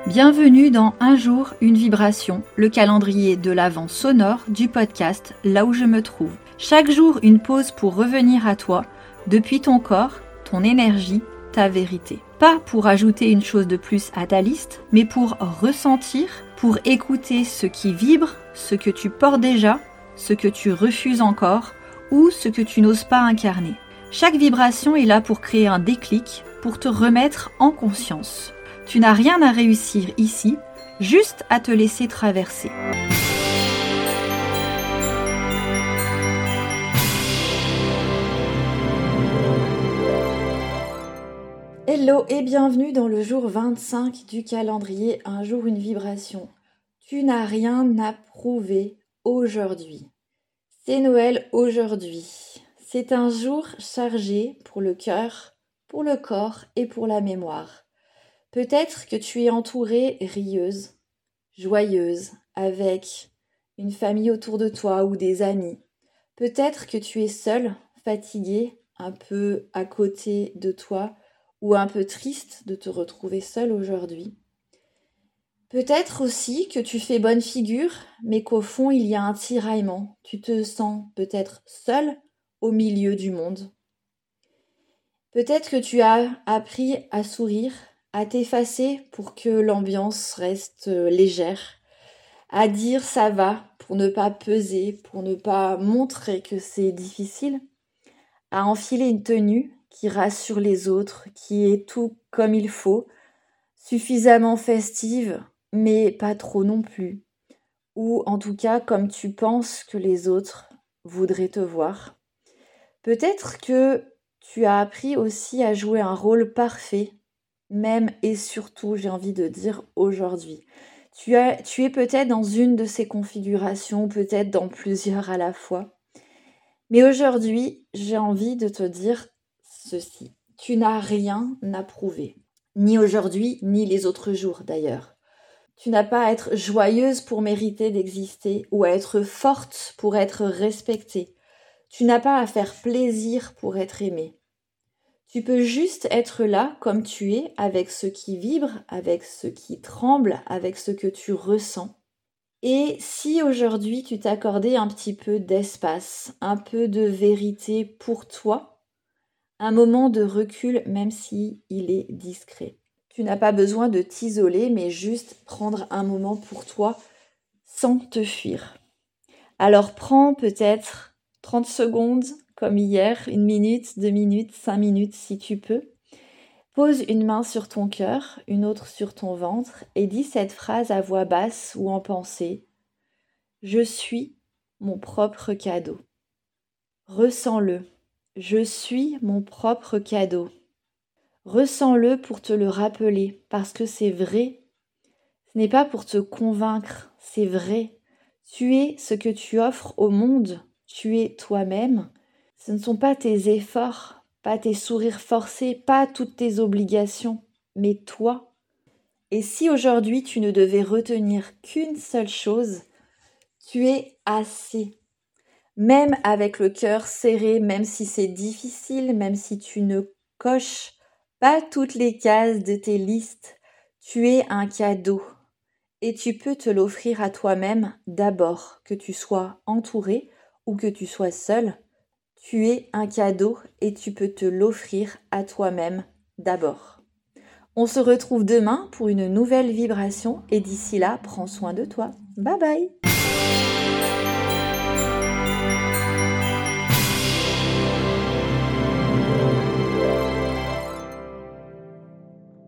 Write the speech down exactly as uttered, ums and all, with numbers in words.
Bienvenue dans Un jour, une vibration, le calendrier de l'Avent sonore du podcast Là où je me trouve. Chaque jour, une pause pour revenir à toi, depuis ton corps, ton énergie, ta vérité. Pas pour ajouter une chose de plus à ta liste, mais pour ressentir, pour écouter ce qui vibre, ce que tu portes déjà, ce que tu refuses encore ou ce que tu n'oses pas incarner. Chaque vibration est là pour créer un déclic, pour te remettre en conscience. Tu n'as rien à réussir ici, juste à te laisser traverser. Hello et bienvenue dans le jour vingt-cinq du calendrier Un jour, une vibration. Tu n'as rien à prouver aujourd'hui. C'est Noël aujourd'hui. C'est un jour chargé pour le cœur, pour le corps et pour la mémoire. Peut-être que tu es entourée rieuse, joyeuse, avec une famille autour de toi ou des amis. Peut-être que tu es seule, fatiguée, un peu à côté de toi ou un peu triste de te retrouver seule aujourd'hui. Peut-être aussi que tu fais bonne figure, mais qu'au fond il y a un tiraillement. Tu te sens peut-être seule au milieu du monde. Peut-être que tu as appris à sourire, à t'effacer pour que l'ambiance reste légère, à dire ça va pour ne pas peser, pour ne pas montrer que c'est difficile, à enfiler une tenue qui rassure les autres, qui est tout comme il faut, suffisamment festive, mais pas trop non plus, ou en tout cas comme tu penses que les autres voudraient te voir. Peut-être que tu as appris aussi à jouer un rôle parfait, même et surtout, j'ai envie de dire aujourd'hui. Tu, as, tu es peut-être dans une de ces configurations, peut-être dans plusieurs à la fois. Mais aujourd'hui, j'ai envie de te dire ceci. Tu n'as rien à prouver. Ni aujourd'hui, ni les autres jours d'ailleurs. Tu n'as pas à être joyeuse pour mériter d'exister ou à être forte pour être respectée. Tu n'as pas à faire plaisir pour être aimée. Tu peux juste être là comme tu es, avec ce qui vibre, avec ce qui tremble, avec ce que tu ressens. Et si aujourd'hui tu t'accordais un petit peu d'espace, un peu de vérité pour toi, un moment de recul même si il est discret. Tu n'as pas besoin de t'isoler, mais juste prendre un moment pour toi sans te fuir. Alors prends peut-être trente secondes, comme hier, une minute, deux minutes, cinq minutes si tu peux. Pose une main sur ton cœur, une autre sur ton ventre et dis cette phrase à voix basse ou en pensée. Je suis mon propre cadeau. Ressens-le. Je suis mon propre cadeau. Ressens-le pour te le rappeler parce que c'est vrai. Ce n'est pas pour te convaincre, c'est vrai. Tu es ce que tu offres au monde. Tu es toi-même. Ce ne sont pas tes efforts, pas tes sourires forcés, pas toutes tes obligations, mais toi. Et si aujourd'hui tu ne devais retenir qu'une seule chose, tu es assez. Même avec le cœur serré, même si c'est difficile, même si tu ne coches pas toutes les cases de tes listes, tu es un cadeau. Et tu peux te l'offrir à toi-même d'abord, que tu sois entouré ou que tu sois seul. Tu es un cadeau et tu peux te l'offrir à toi-même d'abord. On se retrouve demain pour une nouvelle vibration et d'ici là, prends soin de toi. Bye bye!